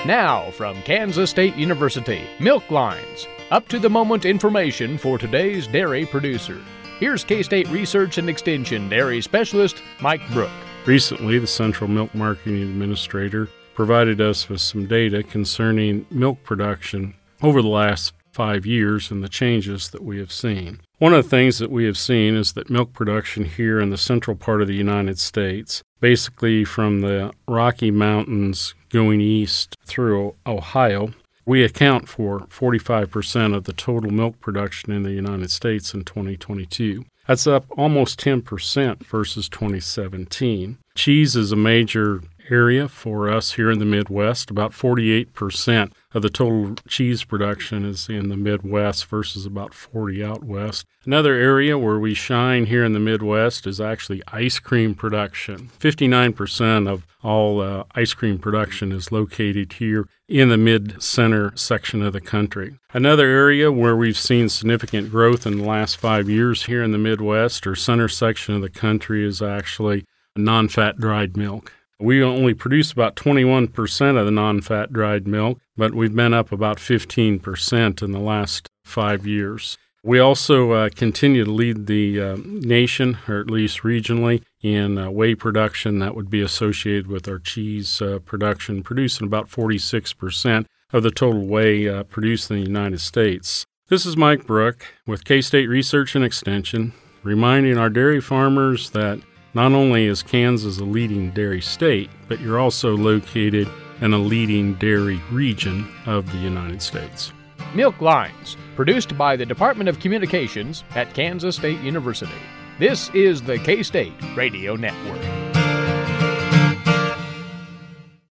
Now, from Kansas State University, Milk Lines, up-to-the-moment information for today's dairy producer. Here's K-State Research and Extension Dairy Specialist Mike Brook. Recently, the Central Milk Marketing Administrator provided us with some data concerning milk production over the last 5 years and the changes that we have seen. One of the things that we have seen is that milk production here in the central part of the United States, basically from the Rocky Mountains going east through Ohio, we account for 45% of the total milk production in the United States in 2022. That's up almost 10% versus 2017. Cheese is a major area for us here in the Midwest. About 48% of the total cheese production is in the Midwest versus about 40% out west. Another area where we shine here in the Midwest is actually ice cream production. 59% of all ice cream production is located here in the mid-center section of the country. Another area where we've seen significant growth in the last 5 years here in the Midwest or center section of the country is actually non-fat dried milk. We only produce about 21% of the non-fat dried milk, but we've been up about 15% in the last 5 years. We also continue to lead the nation, or at least regionally, in whey production that would be associated with our cheese production, producing about 46% of the total whey produced in the United States. This is Mike Brook with K-State Research and Extension, reminding our dairy farmers that not only is Kansas a leading dairy state, but you're also located in a leading dairy region of the United States. Milk Lines, produced by the Department of Communications at Kansas State University. This is the K-State Radio Network.